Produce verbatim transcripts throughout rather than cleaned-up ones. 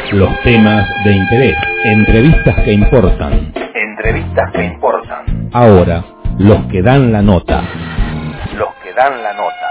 los temas de interés, entrevistas que importan. Entrevistas que importan. Ahora, los que dan la nota. Los que dan la nota.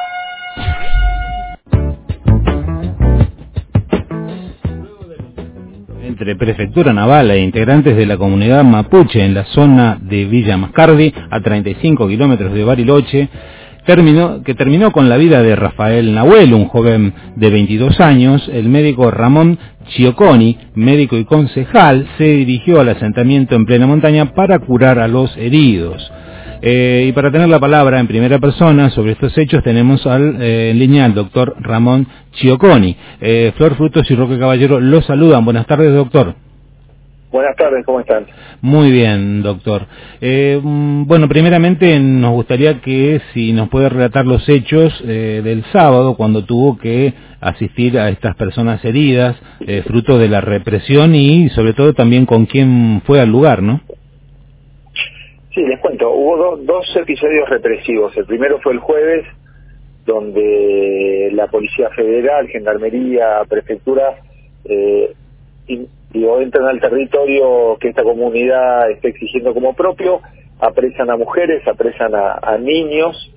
Entre Prefectura Naval e integrantes de la comunidad mapuche en la zona de Villa Mascardi, a treinta y cinco kilómetros de Bariloche, terminó, que terminó con la vida de Rafael Nahuel, un joven de veintidós años. El médico Ramón Chioconi, médico y concejal, se dirigió al asentamiento en plena montaña para curar a los heridos. Eh, y para tener la palabra en primera persona sobre estos hechos tenemos al, eh, en línea al doctor Ramón Chioconi. Eh, Flor Frutos y Roque Caballero los saludan. Buenas tardes, doctor. Buenas tardes, ¿cómo están? Muy bien, doctor. Eh, bueno, primeramente nos gustaría que si nos puede relatar los hechos eh, del sábado, cuando tuvo que asistir a estas personas heridas, eh, fruto de la represión, y sobre todo también con quién fue al lugar, ¿no? Sí, les cuento, hubo do, dos episodios represivos. El primero fue el jueves, donde la Policía Federal, Gendarmería, Prefectura, eh, in, digo, entran al territorio que esta comunidad está exigiendo como propio, apresan a mujeres, apresan a, a niños,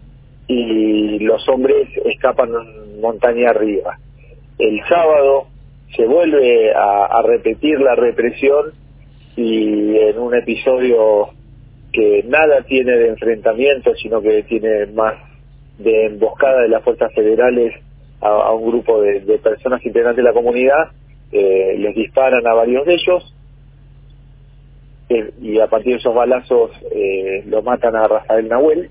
y los hombres escapan montaña arriba. El sábado se vuelve a, a repetir la represión, y en un episodio que nada tiene de enfrentamiento, sino que tiene más de emboscada de las fuerzas federales a, a un grupo de, de personas integrantes de la comunidad, eh, les disparan a varios de ellos, eh, y a partir de esos balazos eh, lo matan a Rafael Nahuel,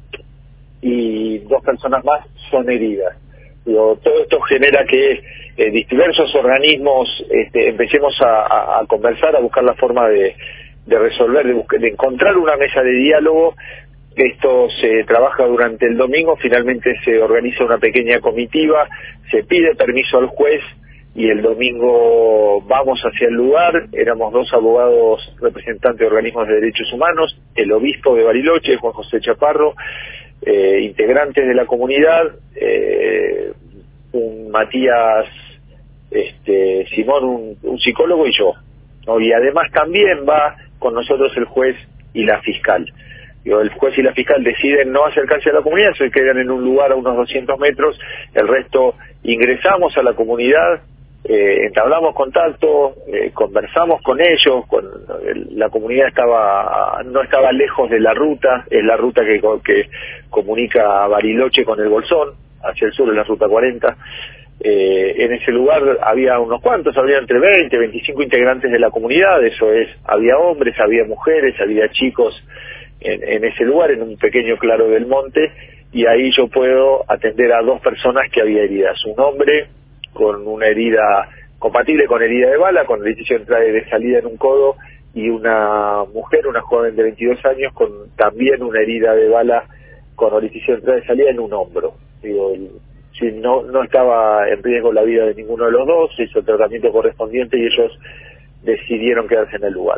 y dos personas más son heridas. Digo, todo esto genera que eh, diversos organismos este, empecemos a, a, a conversar, a buscar la forma de de resolver, de, buscar, de encontrar una mesa de diálogo. Esto se trabaja durante el domingo, finalmente se organiza una pequeña comitiva, se pide permiso al juez, y el domingo vamos hacia el lugar. Éramos dos abogados representantes de organismos de derechos humanos, el obispo de Bariloche, Juan José Chaparro, eh, integrantes de la comunidad, eh, un Matías este, Simón, un, un psicólogo, y yo, ¿no? Y además también va con nosotros el juez y la fiscal. Digo, el juez y la fiscal deciden no acercarse a la comunidad, se quedan en un lugar a unos doscientos metros, el resto ingresamos a la comunidad, eh, entablamos contacto, eh, conversamos con ellos, con el, la comunidad estaba no estaba lejos de la ruta, es la ruta que, que comunica a Bariloche con el Bolsón, hacia el sur es la ruta cuarenta. Eh, en ese lugar había unos cuantos, había entre veinte, veinticinco integrantes de la comunidad, eso es, había hombres, había mujeres, había chicos en, en ese lugar, en un pequeño claro del monte, y ahí yo puedo atender a dos personas que había heridas, un hombre con una herida compatible con herida de bala, con orificio de entrada y de salida en un codo, y una mujer, una joven de veintidós años, con también una herida de bala con orificio de entrada y salida en un hombro. Digo, el, Si no, no estaba en riesgo la vida de ninguno de los dos, se hizo el tratamiento correspondiente y ellos decidieron quedarse en el lugar.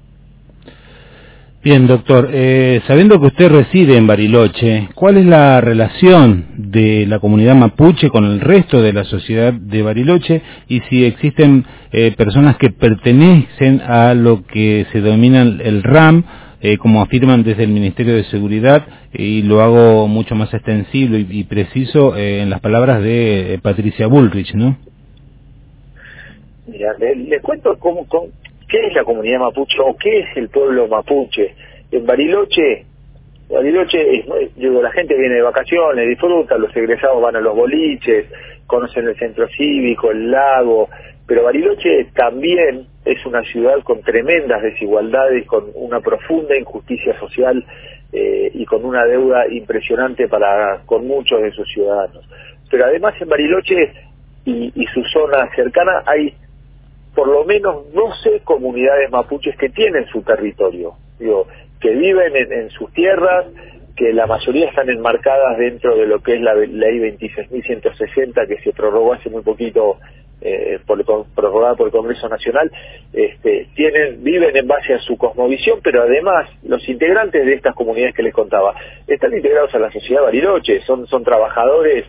Bien, doctor, eh, sabiendo que usted reside en Bariloche, ¿cuál es la relación de la comunidad mapuche con el resto de la sociedad de Bariloche, y si existen eh, personas que pertenecen a lo que se denomina el RAM, Eh, como afirman desde el Ministerio de Seguridad, y lo hago mucho más extensivo y, y preciso eh, en las palabras de eh, Patricia Bullrich, ¿no? Mira, les le cuento cómo, cómo, qué es la comunidad mapuche o qué es el pueblo mapuche. En Bariloche, Bariloche es, digo, la gente viene de vacaciones, disfruta, los egresados van a los boliches, conocen el centro cívico, el lago, pero Bariloche también es una ciudad con tremendas desigualdades, con una profunda injusticia social eh, y con una deuda impresionante para con muchos de sus ciudadanos. Pero además en Bariloche y, y su zona cercana hay por lo menos doce comunidades mapuches que tienen su territorio, digo, que viven en, en sus tierras, que la mayoría están enmarcadas dentro de lo que es la ley veintiséis mil ciento sesenta, que se prorrogó hace muy poquito, eh, por, prorrogada por el Congreso Nacional. Este, tienen, viven en base a su cosmovisión, pero además los integrantes de estas comunidades que les contaba están integrados a la sociedad Bariloche, son, son trabajadores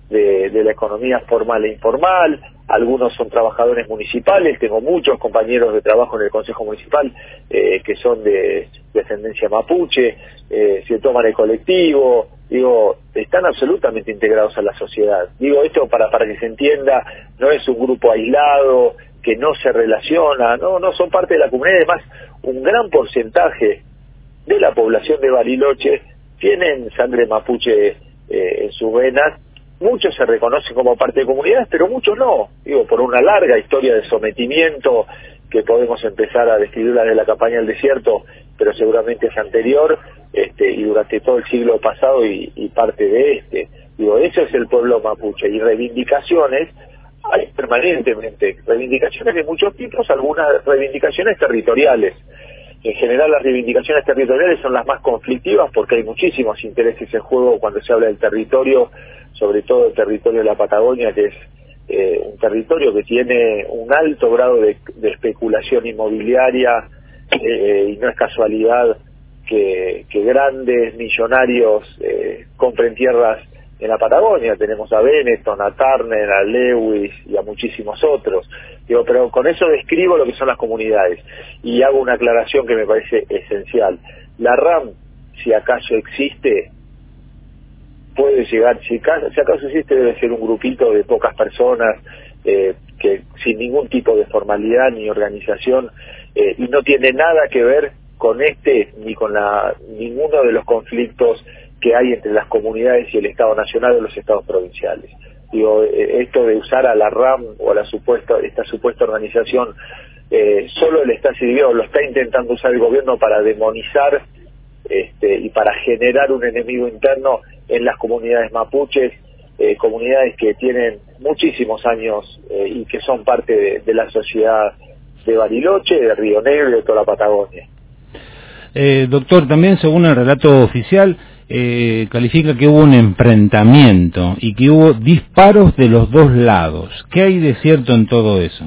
de, de la economía formal e informal, algunos son trabajadores municipales, tengo muchos compañeros de trabajo en el Consejo Municipal eh, que son de, de ascendencia mapuche, eh, se toman el colectivo, digo, están absolutamente integrados a la sociedad. Digo, esto para, para que se entienda, no es un grupo aislado, que no se relaciona, no, no son parte de la comunidad, además un gran porcentaje de la población de Bariloche tienen sangre mapuche eh, en sus venas. Muchos se reconocen como parte de comunidades, pero muchos no, digo, por una larga historia de sometimiento que podemos empezar a describirla desde la campaña del desierto, pero seguramente es anterior, este, y durante todo el siglo pasado y, y parte de este. Digo, eso es el pueblo mapuche, y reivindicaciones hay permanentemente, reivindicaciones de muchos tipos, algunas reivindicaciones territoriales. En general las reivindicaciones territoriales son las más conflictivas porque hay muchísimos intereses en juego cuando se habla del territorio, sobre todo el territorio de la Patagonia, que es eh, un territorio que tiene un alto grado de, de especulación inmobiliaria, eh, y no es casualidad que, que grandes millonarios eh, compren tierras en la Patagonia. Tenemos a Benetton, a Turner, a Lewis y a muchísimos otros. Digo, pero con eso describo lo que son las comunidades y hago una aclaración que me parece esencial. La RAM, si acaso existe, puede llegar, si acaso, si acaso existe, debe ser un grupito de pocas personas eh, que sin ningún tipo de formalidad ni organización, eh, y no tiene nada que ver con este ni con la ninguno de los conflictos que hay entre las comunidades y el Estado Nacional o los Estados provinciales. Digo, eh, esto de usar a la RAM o a la supuesta esta supuesta organización eh, solo le está sirviendo, lo está intentando usar el gobierno para demonizar este, y para generar un enemigo interno en las comunidades mapuches, eh, comunidades que tienen muchísimos años eh, y que son parte de, de la sociedad de Bariloche, de Río Negro y de toda la Patagonia. Eh, doctor, también según el relato oficial, eh, califica que hubo un enfrentamiento y que hubo disparos de los dos lados. ¿Qué hay de cierto en todo eso?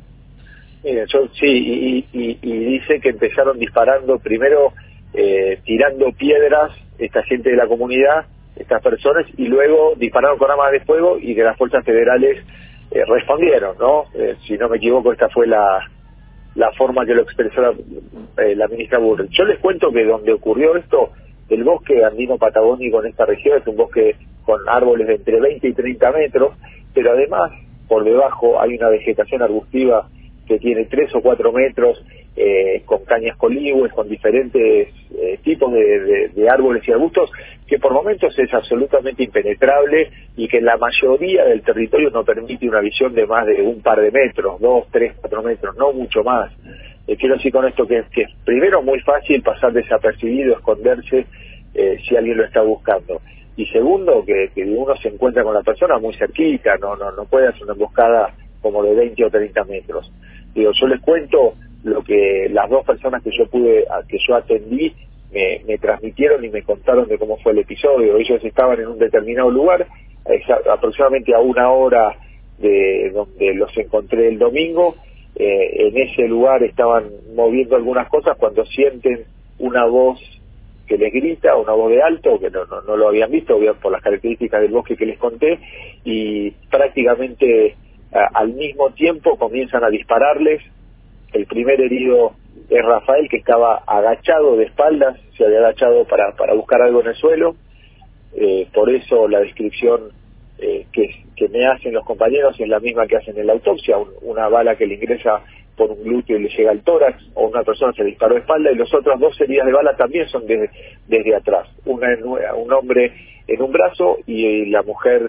Mira, yo, sí, y, y, y dice que empezaron disparando primero, eh, tirando piedras, esta gente de la comunidad, estas personas, y luego dispararon con armas de fuego y que las fuerzas federales eh, respondieron, ¿no? Eh, si no me equivoco, esta fue la la forma que lo expresó la, eh, la ministra Bullrich. Yo les cuento que donde ocurrió esto, el bosque andino patagónico en esta región es un bosque con árboles de entre veinte y treinta metros, pero además por debajo hay una vegetación arbustiva que tiene tres o cuatro metros, eh, con cañas coligües, con diferentes eh, tipos de, de, de árboles y arbustos, que por momentos es absolutamente impenetrable y que en la mayoría del territorio no permite una visión de más de un par de metros, dos, tres, cuatro metros, no mucho más. Eh, quiero decir con esto que, que es primero muy fácil pasar desapercibido, esconderse eh, si alguien lo está buscando. Y segundo, que, que uno se encuentra con la persona muy cerquita, no, no, no puede hacer una emboscada como de veinte o treinta metros. Digo, yo les cuento lo que las dos personas que yo pude, que yo atendí, me, me transmitieron y me contaron de cómo fue el episodio. Ellos estaban en un determinado lugar, aproximadamente a una hora de donde los encontré el domingo. Eh, en ese lugar estaban moviendo algunas cosas cuando sienten una voz que les grita, una voz de alto, que no, no, no lo habían visto, por las características del bosque que les conté, y prácticamente al mismo tiempo comienzan a dispararles. El primer herido es Rafael, que estaba agachado de espaldas, se había agachado para, para buscar algo en el suelo, eh, por eso la descripción eh, que, que me hacen los compañeros es la misma que hacen en la autopsia, un, una bala que le ingresa por un glúteo y le llega al tórax, o una persona se disparó de espalda, y los otros dos heridas de bala también son de, desde atrás, una en, un hombre en un brazo y la mujer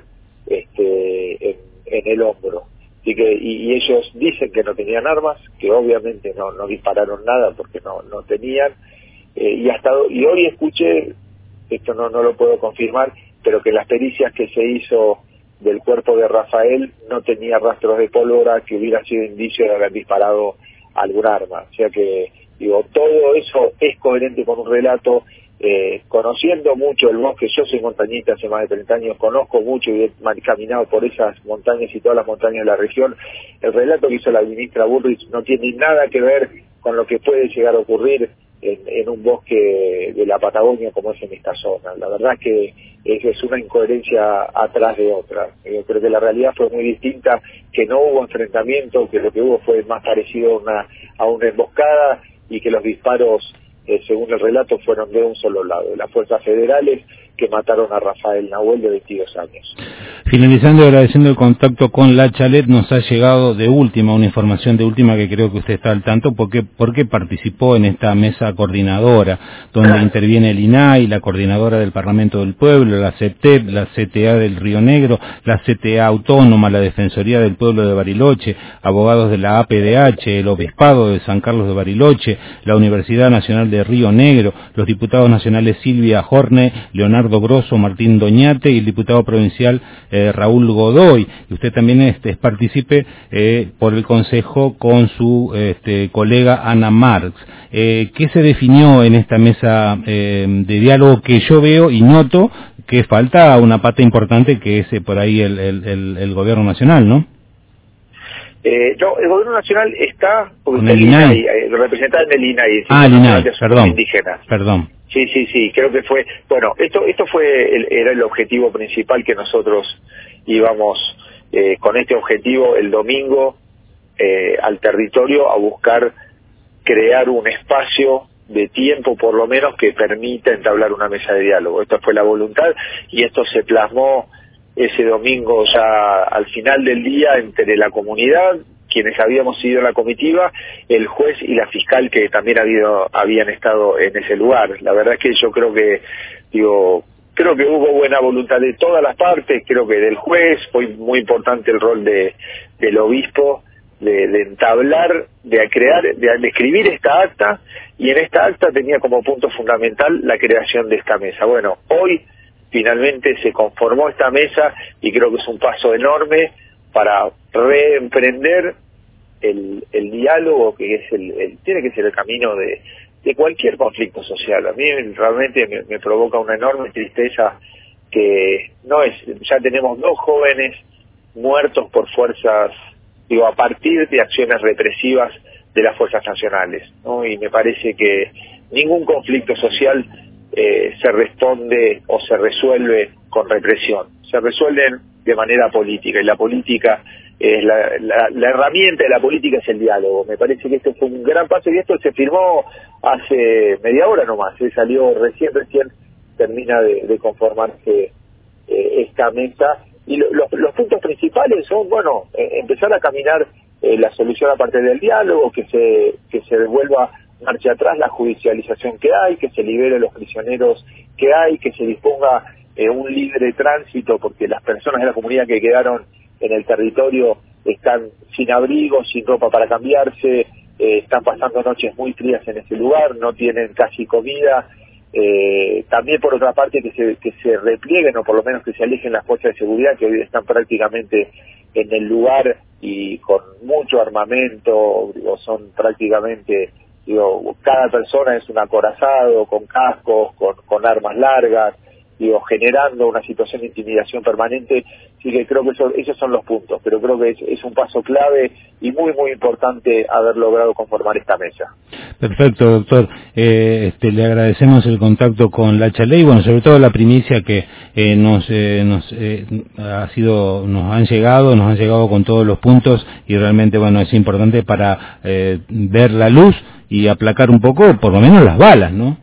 este, en, en el hombro. Así que, y, y ellos dicen que no tenían armas, que obviamente no, no dispararon nada porque no, no tenían, eh, y hasta y hoy escuché, esto no, no lo puedo confirmar, pero que las pericias que se hizo del cuerpo de Rafael no tenía rastros de pólvora que hubiera sido indicio de haber disparado algún arma. O sea que, digo, todo eso es coherente con un relato. Eh, conociendo mucho el bosque, yo soy montañista hace más de treinta años, conozco mucho y he caminado por esas montañas y todas las montañas de la región. El relato que hizo la ministra Bullrich no tiene nada que ver con lo que puede llegar a ocurrir en, en un bosque de la Patagonia como es en esta zona. La verdad es que es, es una incoherencia atrás de otra. Yo creo que la realidad fue muy distinta, que no hubo enfrentamiento, que lo que hubo fue más parecido a una, a una emboscada y que los disparos, eh, según el relato, fueron de un solo lado, de las fuerzas federales que mataron a Rafael Nahuel de veintidós años. Finalizando y agradeciendo el contacto con La Chalet, nos ha llegado de última, una información de última que creo que usted está al tanto, porque, porque participó en esta mesa coordinadora, donde interviene el I N A I, la coordinadora del Parlamento del Pueblo, la C E P E P, la C T A del Río Negro, la C T A Autónoma, la Defensoría del Pueblo de Bariloche, abogados de la A P D H, el Obispado de San Carlos de Bariloche, la Universidad Nacional de Río Negro, los diputados nacionales Silvia Horne, Leonardo Grosso, Martín Doñate y el diputado provincial eh, Raúl Godoy. Y usted también este, es partícipe eh, por el Consejo con su este, colega Ana Marx. Eh, ¿Qué se definió en esta mesa eh, de diálogo que yo veo y noto que falta una pata importante que es eh, por ahí el, el, el, el gobierno nacional, ¿no? Eh, no, el gobierno nacional está con el I N A I, eh, representado en el I N A I, ah, el I N A I, de perdón, indígenas. perdón. Sí, sí, sí, creo que fue, bueno, esto esto fue el, era el objetivo principal que nosotros íbamos eh, con este objetivo el domingo eh, al territorio a buscar crear un espacio de tiempo por lo menos que permita entablar una mesa de diálogo. Esta fue la voluntad y esto se plasmó ese domingo ya al final del día entre la comunidad, quienes habíamos ido a la comitiva, el juez y la fiscal que también habido, habían estado en ese lugar. La verdad es que yo creo que, digo, creo que hubo buena voluntad de todas las partes, creo que del juez, fue muy importante el rol de del obispo, de, de entablar, de crear, de, de escribir esta acta, y en esta acta tenía como punto fundamental la creación de esta mesa. Bueno, hoy finalmente se conformó esta mesa y creo que es un paso enorme para reemprender el, el diálogo que es el, el tiene que ser el camino de, de cualquier conflicto social. A mí realmente me, me provoca una enorme tristeza que no es, ya tenemos dos jóvenes muertos por fuerzas, digo, a partir de acciones represivas de las fuerzas nacionales, ¿no? Y me parece que ningún conflicto social eh, se responde o se resuelve con represión, se resuelven de manera política, y la política es la, la, la herramienta de la política es el diálogo. Me parece que esto fue un gran paso y esto se firmó hace media hora nomás, se salió recién, recién termina de, de conformarse eh, esta mesa, y lo, los, los puntos principales son, bueno, eh, empezar a caminar eh, la solución a partir del diálogo, que se que se devuelva marcha atrás la judicialización que hay, que se libere los prisioneros que hay, que se disponga eh, un libre tránsito, porque las personas de la comunidad que quedaron en el territorio están sin abrigo, sin ropa para cambiarse, eh, están pasando noches muy frías en ese lugar, no tienen casi comida. Eh, también por otra parte que se, que se replieguen o por lo menos que se alejen las fuerzas de seguridad que hoy están prácticamente en el lugar y con mucho armamento, digo, son prácticamente, digo, cada persona es un acorazado con cascos, con, con armas largas, digo, generando una situación de intimidación permanente. Sí que creo que eso, esos son los puntos, pero creo que es, es un paso clave y muy muy importante haber logrado conformar esta mesa. Perfecto, doctor. Eh, este, le agradecemos el contacto con La Chalet y bueno, sobre todo la primicia que eh, nos eh, nos eh, ha sido, nos han llegado, nos han llegado con todos los puntos y realmente bueno es importante para eh, ver la luz y aplacar un poco, por lo menos las balas, ¿no?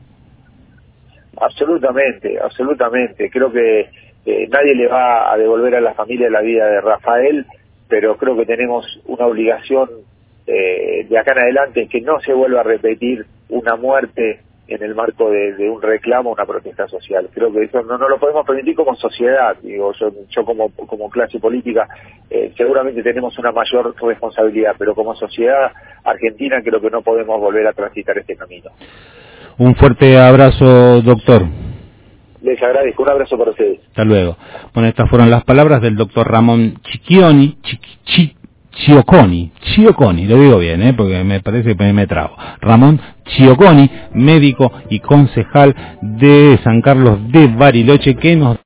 Absolutamente, absolutamente. Creo que eh, nadie le va a devolver a la familia la vida de Rafael, pero creo que tenemos una obligación eh, de acá en adelante que no se vuelva a repetir una muerte en el marco de, de un reclamo, una protesta social. Creo que eso no, no lo podemos permitir como sociedad. Digo, yo, yo como, como clase política eh, seguramente tenemos una mayor responsabilidad, pero como sociedad argentina creo que no podemos volver a transitar este camino. Un fuerte abrazo, doctor. Les agradezco, un abrazo para ustedes. Hasta luego. Bueno, estas fueron las palabras del doctor Ramón Chichioni, Chi, Chioconi, Chioconi, lo digo bien, ¿eh? Porque me parece que me trago. Ramón Chioconi, médico y concejal de San Carlos de Bariloche, que nos